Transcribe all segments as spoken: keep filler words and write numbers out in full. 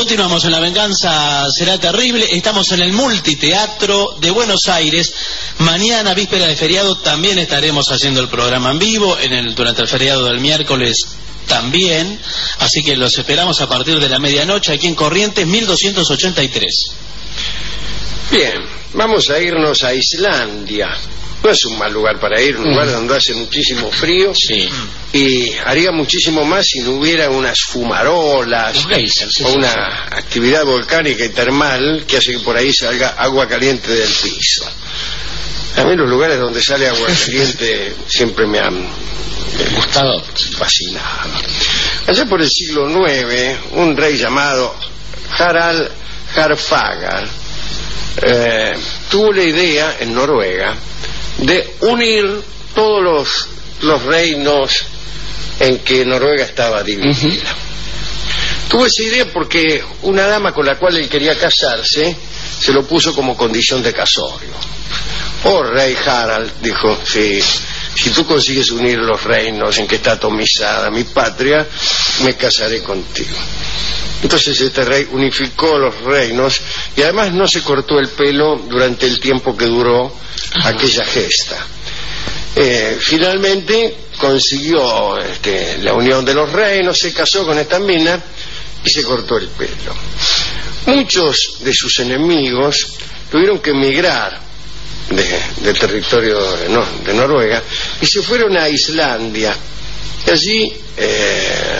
Continuamos en La Venganza Será Terrible. Estamos en el Multiteatro de Buenos Aires. Mañana, víspera de feriado, también estaremos haciendo el programa en vivo. En el, durante el feriado del miércoles también. Así que los esperamos a partir de la medianoche aquí en Corrientes mil doscientos ochenta y tres. Bien, vamos a irnos a Islandia. No es un mal lugar para ir, un lugar donde hace muchísimo frío. Sí. Y haría muchísimo más si no hubiera unas fumarolas geysers, sí, o una sí, sí. actividad volcánica y termal que hace que por ahí salga agua caliente del piso. A mí los lugares donde sale agua caliente siempre me han gustado, fascinado. Allá por el siglo nueve, un rey llamado Harald Harfagar eh, tuvo la idea en Noruega de unir todos los, los reinos en que Noruega estaba dividida. Uh-huh. Tuvo esa idea porque una dama con la cual él quería casarse se lo puso como condición de casorio. Oh, rey Harald, dijo, sí, si tú consigues unir los reinos en que está atomizada mi patria, me casaré contigo. Entonces este rey unificó los reinos y además no se cortó el pelo durante el tiempo que duró aquella gesta. Eh, finalmente consiguió este, la unión de los reinos, se casó con esta mina y se cortó el pelo. Muchos de sus enemigos tuvieron que emigrar de, del territorio de, no, de Noruega y se fueron a Islandia. Y allí eh,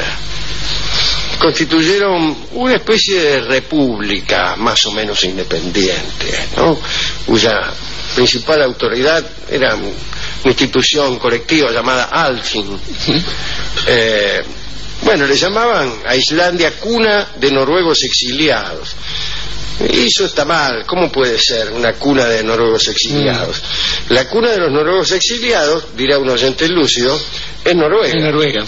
constituyeron una especie de república más o menos independiente, ¿no? Cuya principal autoridad era una institución colectiva llamada Althing. Eh, bueno, le llamaban a Islandia cuna de noruegos exiliados. Y eso está mal. ¿Cómo puede ser una cuna de noruegos exiliados? Mm. La cuna de los noruegos exiliados, dirá un oyente lúcido, es Noruega. En Noruega.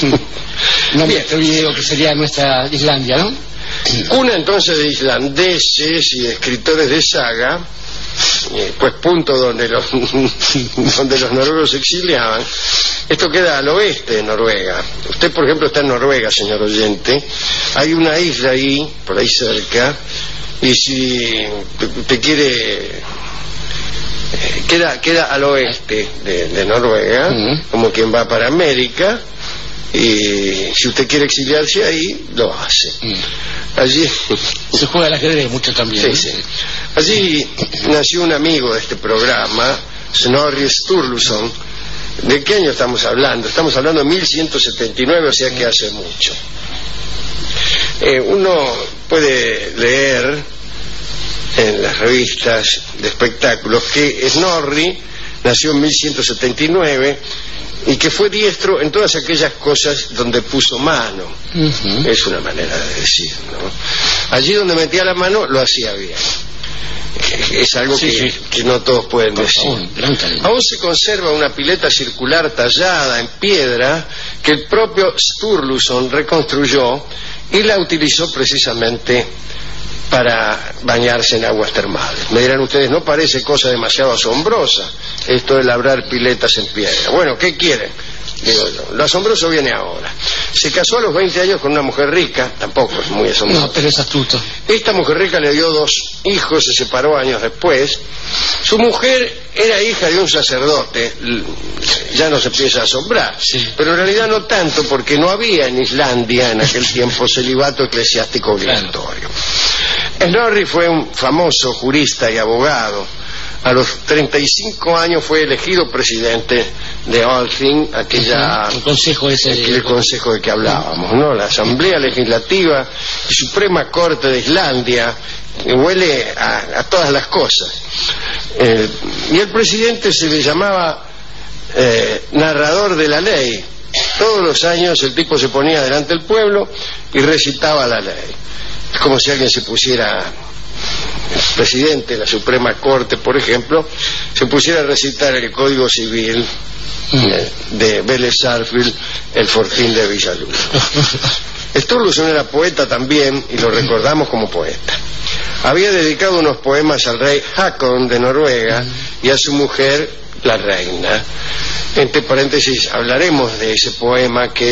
No me olvido que sería nuestra Islandia, ¿no? Cuna entonces de islandeses y de escritores de saga, pues punto donde los donde los noruegos se exiliaban. Esto queda al oeste de Noruega. Usted, por ejemplo, está en Noruega, señor oyente. Hay una isla ahí, por ahí cerca, y si te quiere... Queda, queda al oeste de, de Noruega, uh-huh. como quien va para América, y si usted quiere exiliarse ahí, lo hace. Uh-huh. Allí se juega al ajedrez mucho también. Sí, sí. Allí nació un amigo de este programa, Snorri Sturluson. ¿De qué año estamos hablando? Estamos hablando de mil ciento setenta y nueve, o sea que hace mucho. Eh, uno puede leer en las revistas de espectáculos que Snorri nació en mil ciento setenta y nueve y que fue diestro en todas aquellas cosas donde puso mano. Uh-huh. Es una manera de decir, ¿no? Allí donde metía la mano lo hacía bien. Es algo sí, que, sí. que no todos pueden Por decir. Favor, aún se conserva una pileta circular tallada en piedra que el propio Sturluson reconstruyó y la utilizó precisamente para bañarse en aguas termales. Me dirán ustedes, ¿no parece cosa demasiado asombrosa esto de labrar piletas en piedra? Bueno, ¿qué quieren? Digo yo, lo asombroso viene ahora. Se casó a los veinte años con una mujer rica, tampoco es muy asombroso. No, pero es astuto. Esta mujer rica le dio dos hijos, se separó años después. Su mujer era hija de un sacerdote, ya nos empieza a asombrar, sí. Pero en realidad no tanto, porque no había en Islandia en aquel tiempo celibato eclesiástico obligatorio. Claro. Snorri fue un famoso jurista y abogado. A los treinta y cinco años fue elegido presidente de Althing, aquella, el consejo ese, aquel consejo de que hablábamos, ¿no? La Asamblea Legislativa y Suprema Corte de Islandia, que huele a, a todas las cosas. Eh, y el presidente se le llamaba eh, narrador de la ley. Todos los años el tipo se ponía delante del pueblo y recitaba la ley. Es como si alguien se pusiera... el presidente de la Suprema Corte, por ejemplo, se pusiera a recitar el Código Civil eh, de Vélez Sarsfield, el Fortín de Villaluz. Sturluson era poeta también y lo recordamos como poeta. Había dedicado unos poemas al rey Hakon de Noruega y a su mujer, la reina. Entre paréntesis, hablaremos de ese poema que es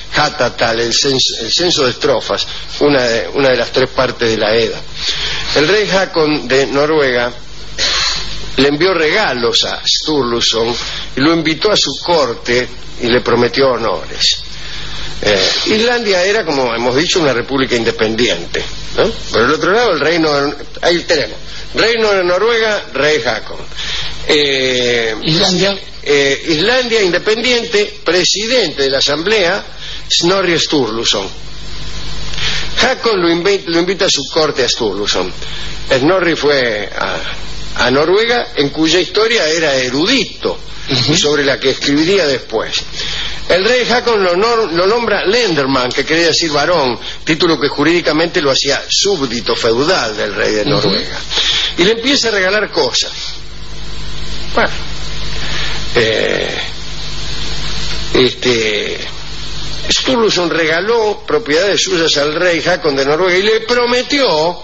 Hatatal, el censo, el censo de estrofas, una de, una de las tres partes de la Edda. El rey Hakon de Noruega le envió regalos a Sturluson y lo invitó a su corte y le prometió honores. Eh, Islandia era, como hemos dicho, una república independiente, ¿no? Por el otro lado, el reino, ahí tenemos, reino de Noruega, rey Hakon. Eh, Islandia. Eh, Islandia independiente, presidente de la asamblea, Snorri Sturluson. Hakon lo, invi lo invita a su corte a Sturluson. Snorri fue a, a Noruega, en cuya historia era erudito, uh-huh, y sobre la que escribiría después. El rey Hakon lo, no, lo nombra Lenderman, que quería decir varón, título que jurídicamente lo hacía súbdito feudal del rey de Noruega. Uh-huh. Y le empieza a regalar cosas. Bueno, eh, este, Sturluson regaló propiedades suyas al rey Hakon de Noruega y le prometió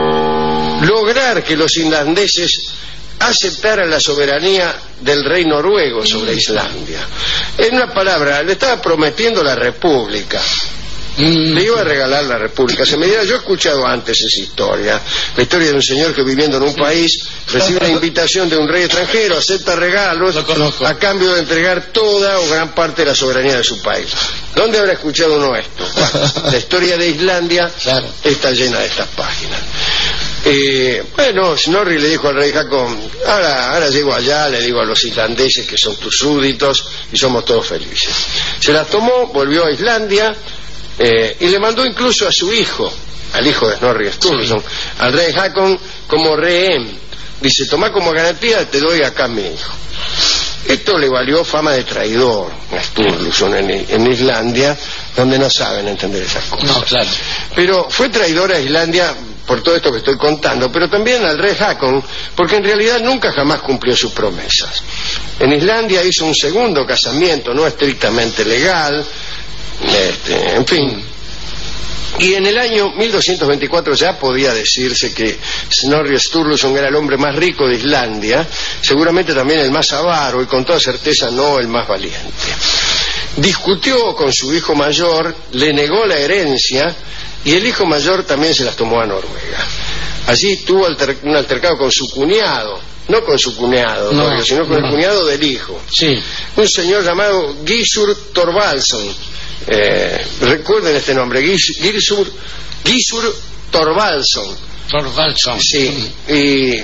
lograr que los islandeses aceptaran la soberanía del rey noruego sobre Islandia. En una palabra, le estaba prometiendo la república. Le iba a regalar la república. Se me dirá, yo he escuchado antes esa historia, la historia de un señor que viviendo en un país recibe una invitación de un rey extranjero, acepta regalos a cambio de entregar toda o gran parte de la soberanía de su país. ¿Dónde habrá escuchado uno esto? Bueno, la historia de Islandia está llena de estas páginas. Eh, bueno, Snorri le dijo al rey Hakon, ahora, ahora llego allá, le digo a los islandeses que son tus súbditos y somos todos felices. Se las tomó, volvió a Islandia, eh, y le mandó incluso a su hijo, al hijo de Snorri Sturluson, sí, al rey Hakon como rehén. Dice, tomá como garantía, te doy acá a mi hijo. Esto le valió fama de traidor a Sturluson en, en Islandia, donde no saben entender esas cosas. No, claro. Pero fue traidor a Islandia por todo esto que estoy contando, pero también al rey Hakon, porque en realidad nunca jamás cumplió sus promesas. En Islandia hizo un segundo casamiento, no estrictamente legal, este, en fin. Y en el año mil doscientos veinticuatro ya podía decirse que Snorri Sturluson era el hombre más rico de Islandia, seguramente también el más avaro y con toda certeza no el más valiente. Discutió con su hijo mayor, le negó la herencia y el hijo mayor también se las tomó a Noruega. Allí tuvo alter, un altercado con su cuñado, no con su cuñado, no, Noruega, sino con no. el cuñado del hijo. Sí. Un señor llamado Gissur Thorvaldsson. Eh, recuerden este nombre, Gissur, Gissur Thorvaldsson. Thorvaldsson. Sí. Y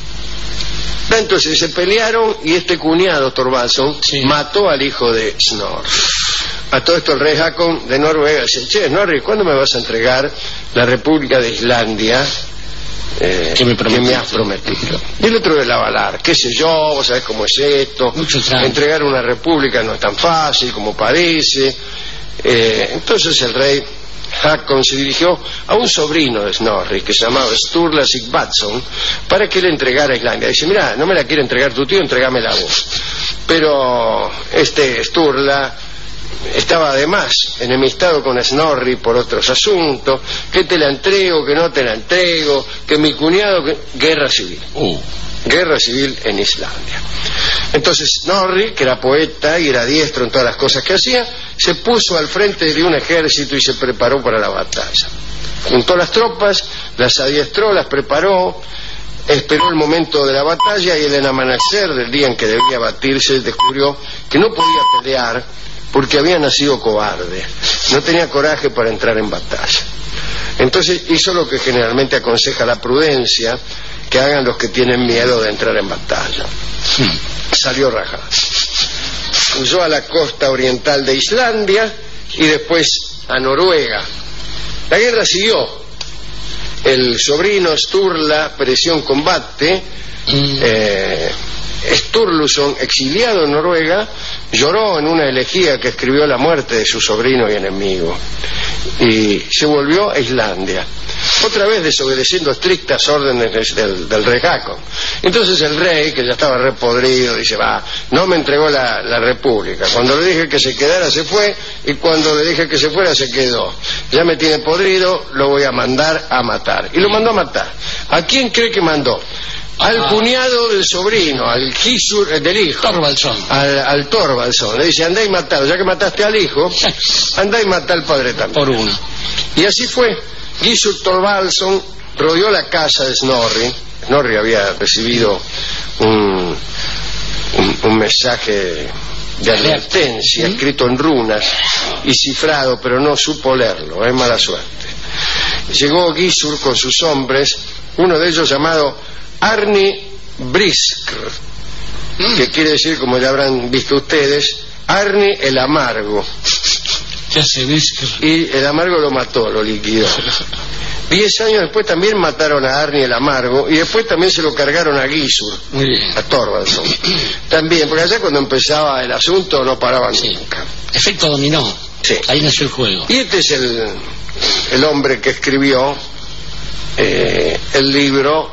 entonces se pelearon y este cuñado Thorvaldsson sí. mató al hijo de Snorri. A todo esto el rey Hakon de Noruega dice, che, Snorri, ¿cuándo me vas a entregar la República de Islandia eh, que, me que me has prometido? Y el otro le la va a hablar, qué sé yo, vos sabés cómo es esto, entregar una república no es tan fácil como parece. Eh, entonces el rey Hakon se dirigió a un sobrino de Snorri que se llamaba Sturla Sigvatsson para que le entregara a Islandia. Dice, mira, no me la quiere entregar tu tío, entrégamela vos. Pero este Sturla estaba además enemistado con Snorri por otros asuntos, que te la entrego, que no te la entrego, que mi cuñado, que... guerra civil. Uh. Guerra civil en Islandia. Entonces Snorri, que era poeta y era diestro en todas las cosas que hacía, se puso al frente de un ejército y se preparó para la batalla. Juntó las tropas, las adiestró, las preparó, esperó el momento de la batalla y el amanecer del día en que debía batirse descubrió que no podía pelear porque había nacido cobarde, no tenía coraje para entrar en batalla. Entonces hizo lo que generalmente aconseja la prudencia, que hagan los que tienen miedo de entrar en batalla. Salió rajado. Huyó a la costa oriental de Islandia y después a Noruega. La guerra siguió. El sobrino Sturla pereció en combate. Eh, Sturluson, exiliado en Noruega, lloró en una elegía que escribió la muerte de su sobrino y enemigo y se volvió a Islandia, otra vez desobedeciendo estrictas órdenes del, del rey Hakon. Entonces el rey, que ya estaba repodrido, dice, va, no me entregó la, la república, cuando le dije que se quedara se fue y cuando le dije que se fuera se quedó, ya me tiene podrido, lo voy a mandar a matar. Y lo mandó a matar. ¿A quién cree que mandó? al Ah. cuñado del sobrino, al Gizur, eh, del hijo. Thorvaldson. Al, al Thorvaldson. Le dice, andá y matalo. Ya que mataste al hijo, andá y matá al padre también. Por uno. Y así fue. Gizur Thorvaldson rodeó la casa de Snorri. Snorri había recibido un, un, un mensaje de advertencia ¿Mm? escrito en runas y cifrado, pero no supo leerlo, es mala suerte. Llegó Gizur con sus hombres, uno de ellos llamado Arni Briskr, Mm. que quiere decir, como ya habrán visto ustedes, Arni el amargo. ¿Qué hace Brisker? Y el amargo lo mató, lo liquidó. Diez años después también mataron a Arni el amargo y después también se lo cargaron a Gizur, Muy bien. a Thorvaldson. También, porque allá cuando empezaba el asunto no paraban Sí. nunca. Efecto dominó. Sí. Ahí nació el juego. Y este es el, el hombre que escribió eh, el libro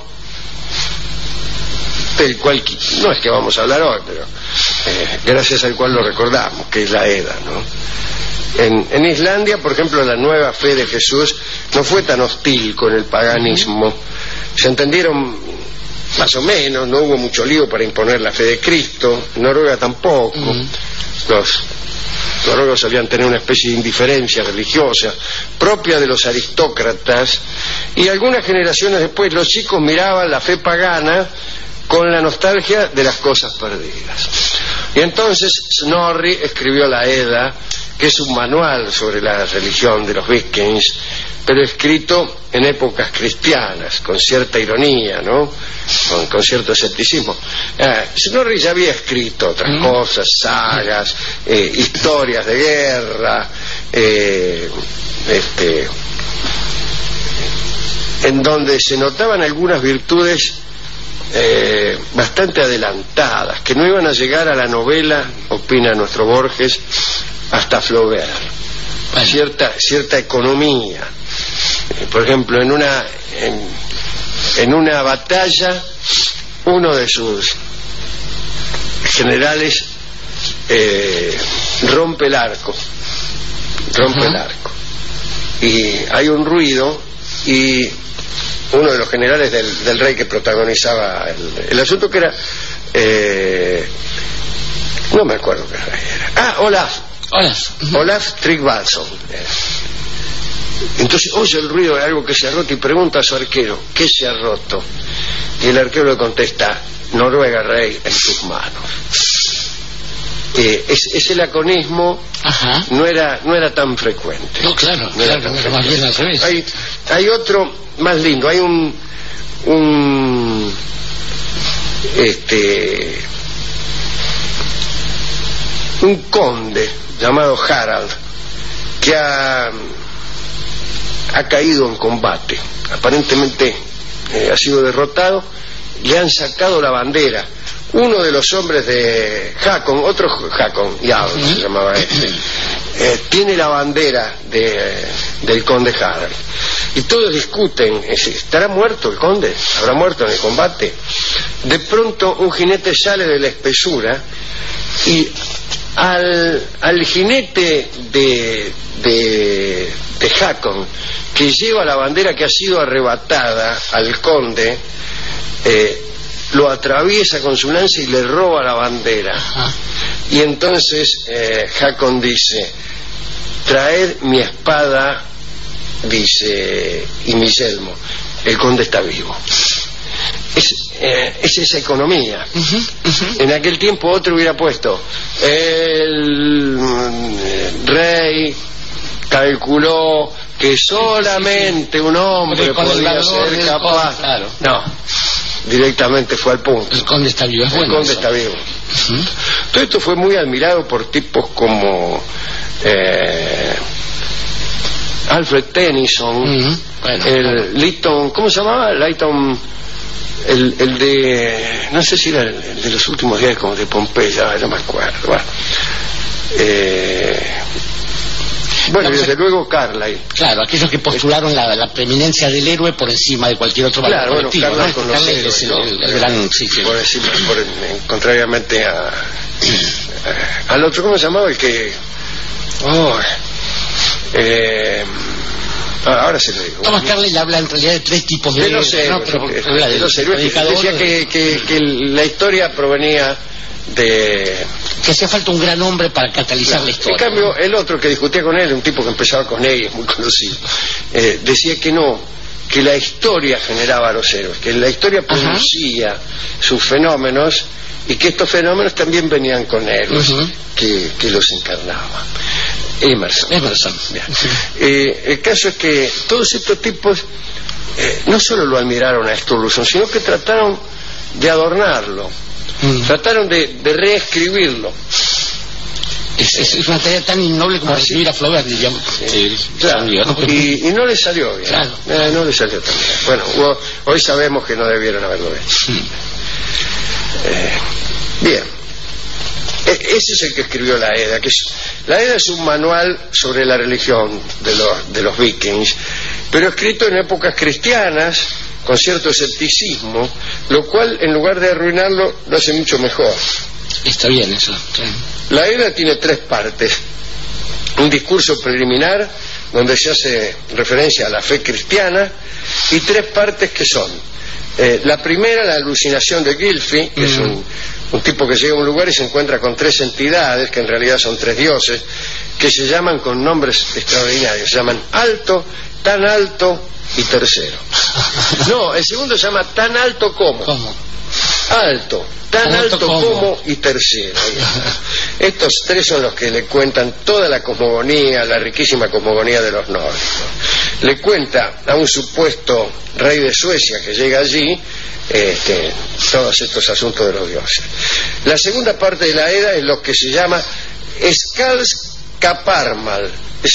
del cual qui- no es que vamos a hablar hoy, pero eh, gracias al cual lo recordamos, que es la Edda, ¿no? En, en Islandia, por ejemplo, la nueva fe de Jesús no fue tan hostil con el paganismo. Se entendieron más o menos, no hubo mucho lío para imponer la fe de Cristo. En Noruega tampoco. Mm. Los noruegos solían tener una especie de indiferencia religiosa propia de los aristócratas, y algunas generaciones después los chicos miraban la fe pagana con la nostalgia de las cosas perdidas. Y entonces Snorri escribió la Edda, que es un manual sobre la religión de los vikings, pero escrito en épocas cristianas, con cierta ironía, ¿no? Con, con cierto escepticismo. Eh, Snorri ya había escrito otras Mm. cosas, sagas, eh, historias de guerra, eh, este, en donde se notaban algunas virtudes eh, bastante adelantadas, que no iban a llegar a la novela, opina nuestro Borges, hasta Flaubert. Bueno. Cierta, cierta economía. Eh, por ejemplo, en una, en, en una batalla, uno de sus generales eh, rompe el arco, rompe Ajá. el arco, y hay un ruido, y uno de los generales del, del rey que protagonizaba el, el asunto, que era eh, no me acuerdo qué rey era, ah, Olaf Hola. Olaf Tryggvason. Entonces oye el ruido de algo que se ha roto y pregunta a su arquero, ¿qué se ha roto? Y el arquero le contesta, Noruega, rey, en tus manos. Eh, es, ese laconismo Ajá. no era no era tan frecuente. No, claro, No era claro, tan era más bien al revés. Hay, hay otro más lindo, hay un un este un conde llamado Harald, que ha, ha caído en combate, aparentemente eh, ha sido derrotado, le han sacado la bandera. Uno de los hombres de Hakon, otro Hakon, Jarl ¿Mm? se llamaba este, eh, tiene la bandera de, del conde Harald. Y todos discuten, ¿estará muerto el conde? ¿Habrá muerto en el combate? De pronto un jinete sale de la espesura y al, al jinete de, de, de Hakon, que lleva la bandera que ha sido arrebatada al conde, eh, lo atraviesa con su lanza y le roba la bandera. Ajá. Y entonces eh, Hakon dice, traed mi espada, dice, y mi yelmo, el conde está vivo. Es, eh, es esa economía. Ujú, ujú. En aquel tiempo otro hubiera puesto, el mm, rey calculó que solamente un hombre Porque con el podía valor ser del capaz. conde, claro. No, directamente fue al punto. El conde está vivo. Es El bueno conde eso. está vivo. Ujú. Todo esto fue muy admirado por tipos como eh, Alfred Tennyson, Ujú. Bueno, el claro. Leighton, ¿cómo se llamaba? Leighton, el, el de, no sé si era el, el de los últimos días como de Pompeya, no me acuerdo. Bueno, eh, bueno, y Vamos a- desde luego Carlyle. Claro, aquellos que postularon la, la preeminencia del héroe por encima de cualquier otro valor Claro, bueno, colectivo, Carlyle ¿no? con los Carlyle héroes, es el, ¿no? el- el gran, sí, sí. Por decirlo, por- eh, contrariamente a, a- al otro, ¿cómo se llamaba? El que, oh, eh, Ah, ahora se lo digo. Thomas Carlyle habla en realidad de tres tipos de... de los héroes, no, pero eh, habla de de los héroes. Decía que, que, que la historia provenía de... que hacía falta un gran hombre para catalizar no, la historia. En cambio, ¿no? El otro que discutía con él, un tipo que empezaba con él, es muy conocido, eh, decía que no, que la historia generaba a los héroes, que la historia producía Ajá. sus fenómenos y que estos fenómenos también venían con héroes uh-huh. que, que los encarnaban. Emerson. Emerson. Eh, el caso es que todos estos tipos eh, no solo lo admiraron a Sturluson, sino que trataron de adornarlo. Mm. Trataron de, de reescribirlo. Es, es, es una tarea tan innoble como ¿Ah, recibir sí? a Flaubert, digamos. Sí, claro. y, y no le salió bien. Claro. Eh, no le salió tan bien. Bueno, hoy sabemos que no debieron haberlo hecho. Mm. Eh, bien. E- ese es el que escribió la Edda. Que es, la Edda es un manual sobre la religión de los, de los vikings, pero escrito en épocas cristianas, con cierto escepticismo, lo cual en lugar de arruinarlo lo hace mucho mejor. Está bien eso. Sí. La Edda tiene tres partes: un discurso preliminar donde se hace referencia a la fe cristiana, y tres partes que son eh, la primera, la alucinación de Gylfi, que mm. es un, un tipo que llega a un lugar y se encuentra con tres entidades que en realidad son tres dioses, que se llaman con nombres extraordinarios, se llaman Alto, Tan Alto y Tercero. No, el segundo se llama Tan Alto Como. ¿Cómo? Alto, tan, tan alto, alto como. como y tercero. Estos tres son los que le cuentan toda la cosmogonía, la riquísima cosmogonía de los nórdicos. Le cuenta a un supuesto rey de Suecia que llega allí este, todos estos asuntos de los dioses. La segunda parte de la Edda es lo que se llama Skaldskaparmal.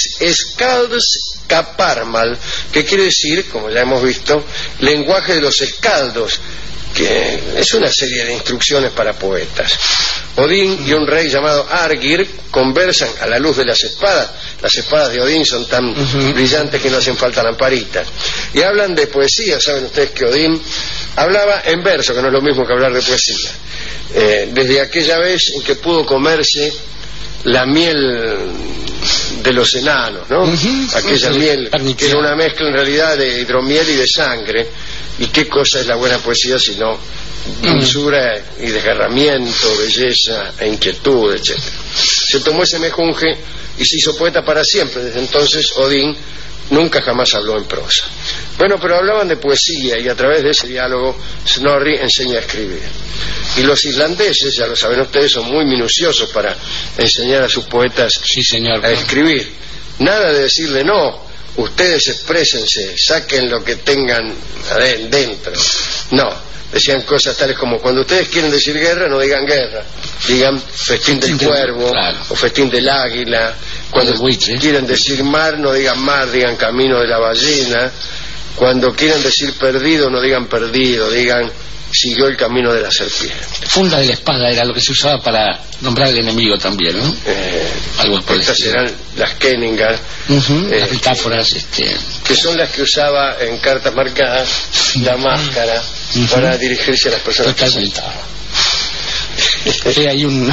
Skaldskaparmal, que quiere decir, como ya hemos visto, lenguaje de los escaldos, que es una serie de instrucciones para poetas. Odín y un rey llamado Argir conversan a la luz de las espadas. Las espadas de Odín son tan uh-huh. brillantes que no hacen falta lamparitas. Y hablan de poesía. Saben ustedes que Odín hablaba en verso, que no es lo mismo que hablar de poesía. Eh, desde aquella vez en que pudo comerse la miel de los enanos, ¿no? Uh-huh. Aquella uh-huh. miel que era una mezcla en realidad de hidromiel y de sangre. ¿Y qué cosa es la buena poesía sino dulzura y desgarramiento, belleza e inquietud, etcétera? Se tomó ese mejunje y se hizo poeta para siempre. Desde entonces Odín nunca jamás habló en prosa. Bueno, pero hablaban de poesía, y a través de ese diálogo Snorri enseña a escribir. Y los islandeses, ya lo saben ustedes, son muy minuciosos para enseñar a sus poetas sí, señor, a escribir. Nada de decirle no, ustedes exprésense, saquen lo que tengan dentro. No, decían cosas tales como: cuando ustedes quieren decir guerra, no digan guerra, digan festín del cuervo, claro, o festín del águila. Cuando quieren decir mar, no digan mar, digan camino de la ballena. Cuando quieren decir perdido, no digan perdido, digan siguió el camino de la serpiente. Funda de la espada era lo que se usaba para nombrar al enemigo también, ¿no? Eh, Algo por estas eran las Kenningar, uh-huh, eh, las metáforas, este... que son las que usaba en cartas marcadas la máscara uh-huh. para dirigirse a las personas que sentaban. Sí, hay un...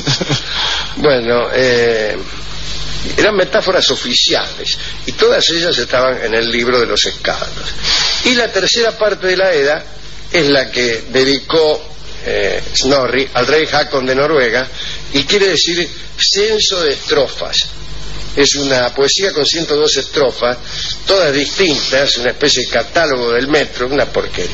Bueno, eh, eran metáforas oficiales y todas ellas estaban en el libro de los escaldos. Y la tercera parte de la Edda es la que dedicó eh, Snorri al rey Hakon de Noruega, y quiere decir censo de estrofas. Es una poesía con ciento dos estrofas, todas distintas, una especie de catálogo del metro, una porquería.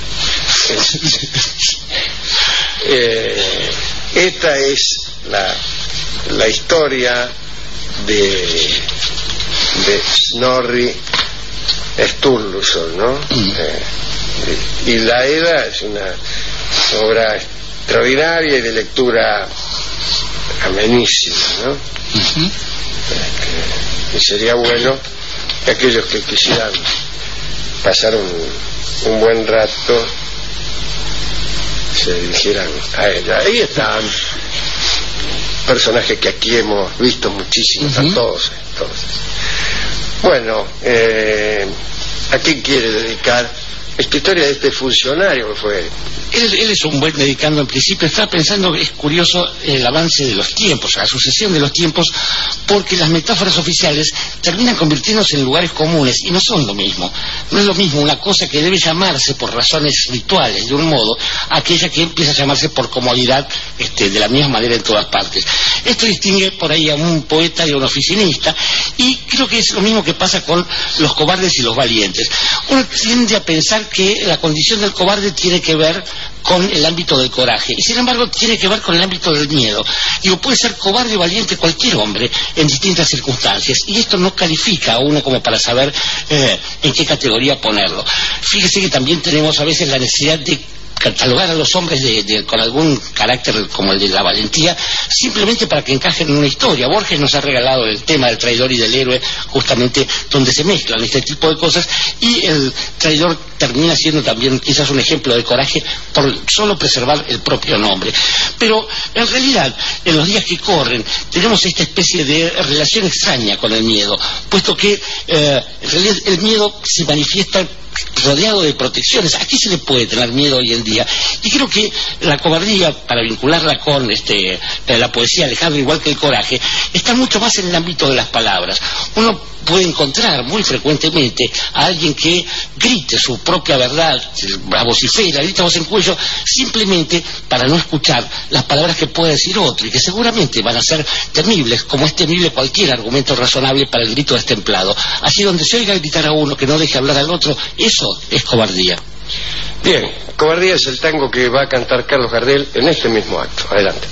eh, esta es la, la historia de, de Snorri Sturluson, ¿no? Mm. Eh, y la Edda es una obra extraordinaria y de lectura amenísima, ¿no? Uh-huh. Y sería bueno que aquellos que quisieran pasar un, un buen rato se dirigieran a ella. Ahí están personajes que aquí hemos visto muchísimos, uh-huh. a todos, todos. Bueno, eh, ¿a quién quiere dedicar esta historia de este funcionario que fue. Él, él es un buen medicando en principio. Estaba pensando que es curioso el avance de los tiempos, la sucesión de los tiempos, porque las metáforas oficiales terminan convirtiéndose en lugares comunes y no son lo mismo. No es lo mismo una cosa que debe llamarse por razones rituales de un modo, aquella que empieza a llamarse por comodidad este, de la misma manera en todas partes. Esto distingue por ahí a un poeta y a un oficinista, y creo que es lo mismo que pasa con los cobardes y los valientes. Uno tiende a pensar que la condición del cobarde tiene que ver con el ámbito del coraje, y sin embargo tiene que ver con el ámbito del miedo. Digo, puede ser cobarde o valiente cualquier hombre en distintas circunstancias, y esto no califica a uno como para saber eh, en qué categoría ponerlo. Fíjese que también tenemos a veces la necesidad de catalogar a los hombres de, de, con algún carácter como el de la valentía, simplemente para que encajen en una historia. Borges nos ha regalado el tema del traidor y del héroe, justamente donde se mezclan este tipo de cosas, y el traidor termina siendo también quizás un ejemplo de coraje por solo preservar el propio nombre. Pero en realidad, en los días que corren, tenemos esta especie de relación extraña con el miedo, puesto que eh, en realidad el miedo se manifiesta rodeado de protecciones. ¿A qué se le puede tener miedo hoy en día? Y creo que la cobardía, para vincularla con este, la poesía Alejandro, igual que el coraje, está mucho más en el ámbito de las palabras. Uno puede encontrar muy frecuentemente a alguien que grite su propia verdad, la vocifera, grita voz en cuello, simplemente para no escuchar las palabras que puede decir otro, y que seguramente van a ser temibles, como es temible cualquier argumento razonable para el grito destemplado. Así, donde se oiga gritar a uno que no deje hablar al otro, eso es cobardía. Bien, Cobardía es el tango que va a cantar Carlos Gardel en este mismo acto. Adelante.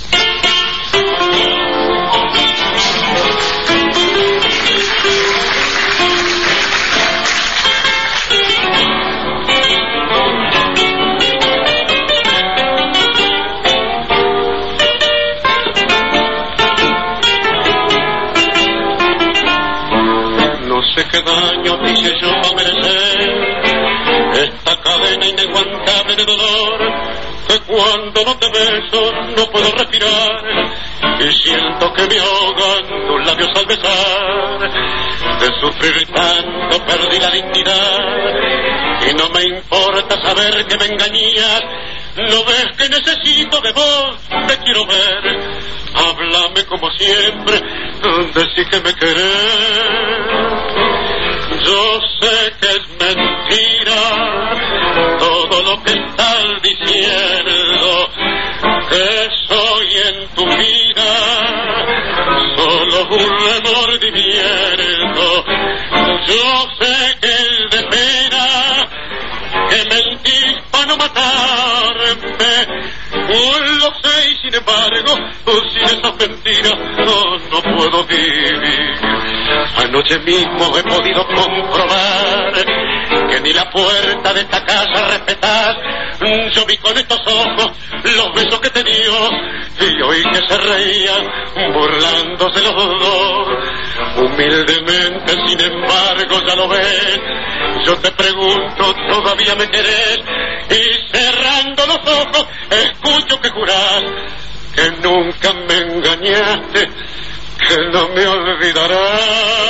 No sé qué daño te hice yo para merecer esta cadena inaguantable de dolor, que cuando no te beso no puedo respirar y siento que me ahogan tus labios al besar. De sufrir tanto perdí la dignidad y no me importa saber que me engañas. ¿No ves que necesito de vos? Te quiero ver. Háblame como siempre, decí que me querés. Yo sé que es mentira todo lo que estás diciendo, que soy en tu vida solo un remordimiento. Yo sé que es de pena que mentís para no matarme. Lo sé y sin embargo, sin esas mentiras no, no puedo vivir. Anoche mismo he podido comprobar que ni la puerta de esta casa respetás. Yo vi con estos ojos los besos que te dio y oí que se reían burlándose los dos. Humildemente, sin embargo, ya lo ves. Yo te pregunto, ¿todavía me querés? Y cerrando los ojos escucho que jurás que nunca me engañaste, que no me olvidarás.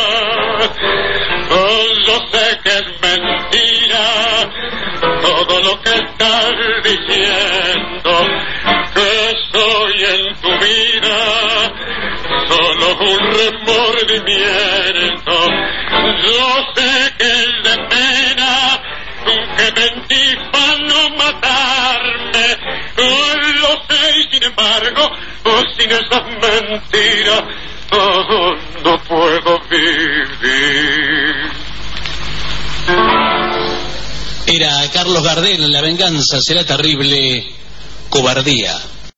Oh, yo sé que es mentira todo lo que estás diciendo, que soy en tu vida solo un remordimiento. Yo sé que es de pena que mentís para no matarme. Oh, lo sé y sin embargo, oh, sin esas mentiras oh, no puedo vivir. Era Carlos Gardel, La venganza será terrible, Cobardía.